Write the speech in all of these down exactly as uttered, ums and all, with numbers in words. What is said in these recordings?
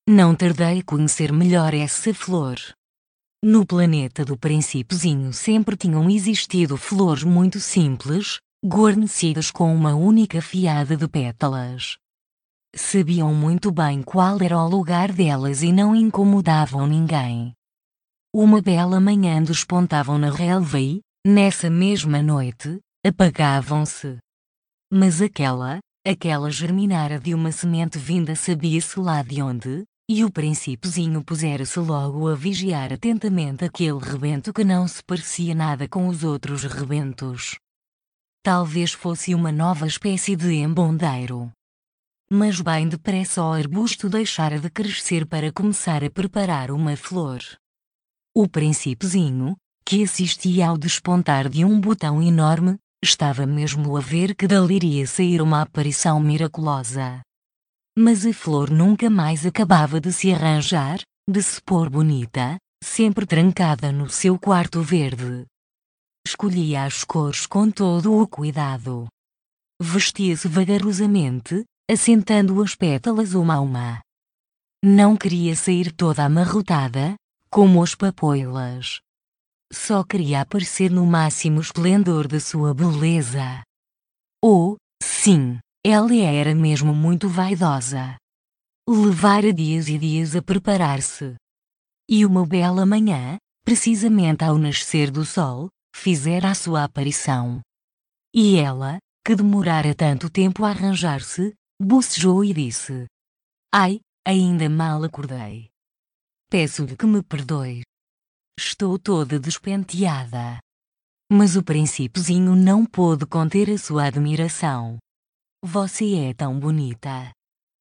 Não tardei a conhecer melhor essa flor. No planeta do Príncipezinho sempre tinham existido flores muito simples, guarnecidas com uma única fiada de pétalas. Sabiam muito bem qual era o lugar delas e não incomodavam ninguém. Uma bela manhã despontavam na relva e, nessa mesma noite, apagavam-se. Mas aquela, aquela germinara de uma semente vinda sabia-se lá de onde, e o Príncipezinho pusera-se logo a vigiar atentamente aquele rebento que não se parecia nada com os outros rebentos. Talvez fosse uma nova espécie de embondeiro. Mas bem depressa o arbusto deixara de crescer para começar a preparar uma flor. O Príncipezinho, que assistia ao despontar de um botão enorme, estava mesmo a ver que dali iria sair uma aparição miraculosa. Mas a flor nunca mais acabava de se arranjar, de se pôr bonita, sempre trancada no seu quarto verde. Escolhia as cores com todo o cuidado. Vestia-se vagarosamente, assentando as pétalas uma a uma. Não queria sair toda amarrotada, como as papoilas. Só queria aparecer no máximo esplendor da sua beleza. Oh, sim, ela era mesmo muito vaidosa. Levara dias e dias a preparar-se. E uma bela manhã, precisamente ao nascer do sol, fizera a sua aparição. E ela, que demorara tanto tempo a arranjar-se, bocejou e disse: "Ai, ainda mal acordei. Peço-lhe que me perdoe. Estou toda despenteada." Mas o Príncipezinho não pôde conter a sua admiração. "Você é tão bonita."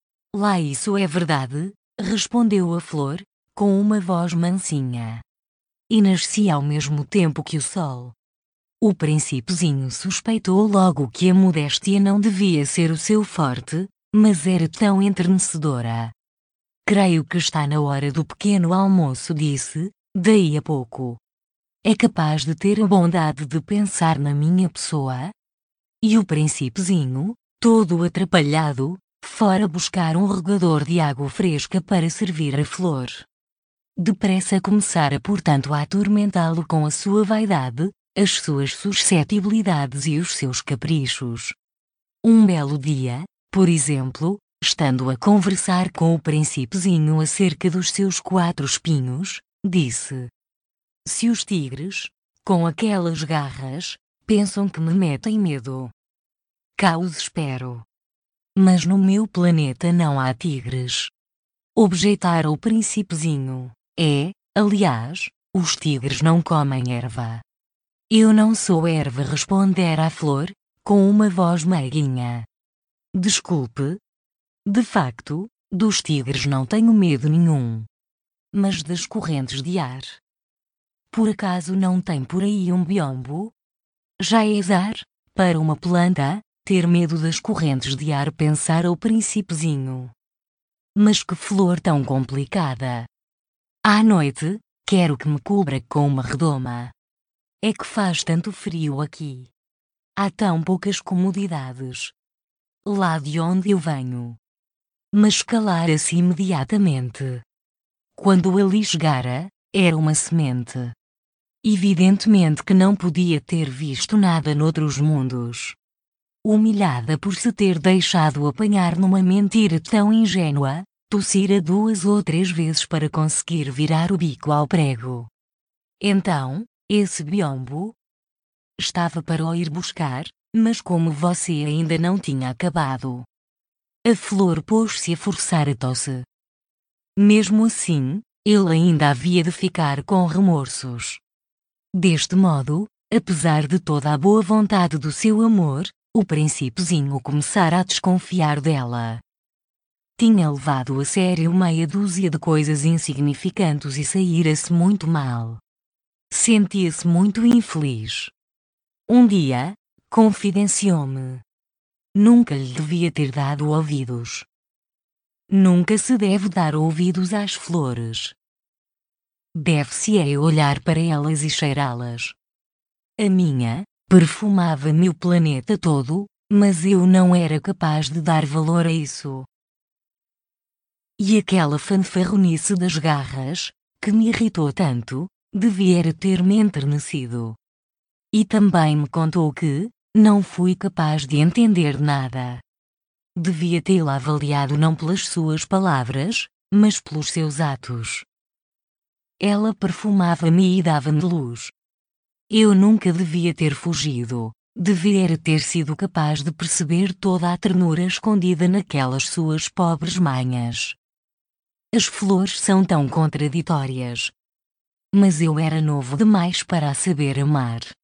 "Lá isso é verdade", respondeu a flor, com uma voz mansinha. "E nasci ao mesmo tempo que o sol." O Príncipezinho suspeitou logo que a modéstia não devia ser o seu forte, mas era tão enternecedora. "Creio que está na hora do pequeno almoço", disse, daí a pouco. "É capaz de ter a bondade de pensar na minha pessoa?" E o Príncipezinho, todo atrapalhado, fora buscar um regador de água fresca para servir a flor. Depressa começara portanto a atormentá-lo com a sua vaidade, as suas suscetibilidades e os seus caprichos. Um belo dia, por exemplo, estando a conversar com o Príncipezinho acerca dos seus quatro espinhos, disse: "Se os tigres, com aquelas garras, pensam que me metem medo, cá os espero." "Mas no meu planeta não há tigres", objetara o Príncipezinho. "É, aliás, os tigres não comem erva." "Eu não sou erva", respondera a flor, com uma voz meiguinha. "Desculpe. De facto, dos tigres não tenho medo nenhum. Mas das correntes de ar. Por acaso não tem por aí um biombo? Já é azar, para uma planta, ter medo das correntes de ar", pensara o Príncipezinho. "Mas que flor tão complicada! À noite, quero que me cubra com uma redoma. É que faz tanto frio aqui. Há tão poucas comodidades. Lá de onde eu venho." Mas calara-se imediatamente. Quando ali chegara, era uma semente. Evidentemente que não podia ter visto nada noutros mundos. Humilhada por se ter deixado apanhar numa mentira tão ingênua, tossira duas ou três vezes para conseguir virar o bico ao prego. "Então, esse biombo?" "Estava para o ir buscar, mas como você ainda não tinha acabado." A flor pôs-se a forçar a tosse. Mesmo assim, ele ainda havia de ficar com remorsos. Deste modo, apesar de toda a boa vontade do seu amor, o Príncipezinho começara a desconfiar dela. Tinha levado a sério meia dúzia de coisas insignificantes e saíra-se muito mal. Sentia-se muito infeliz. Um dia, confidenciou-me: "Nunca lhe devia ter dado ouvidos. Nunca se deve dar ouvidos às flores. Deve-se é olhar para elas e cheirá-las. A minha perfumava-me o planeta todo, mas eu não era capaz de dar valor a isso." E aquela fanfarronice das garras, que me irritou tanto, devia ter-me enternecido. E também me contou que não fui capaz de entender nada. Devia tê-la avaliado não pelas suas palavras, mas pelos seus atos. Ela perfumava-me e dava-me luz. Eu nunca devia ter fugido, devia ter sido capaz de perceber toda a ternura escondida naquelas suas pobres manhas. As flores são tão contraditórias. Mas eu era novo demais para a saber amar.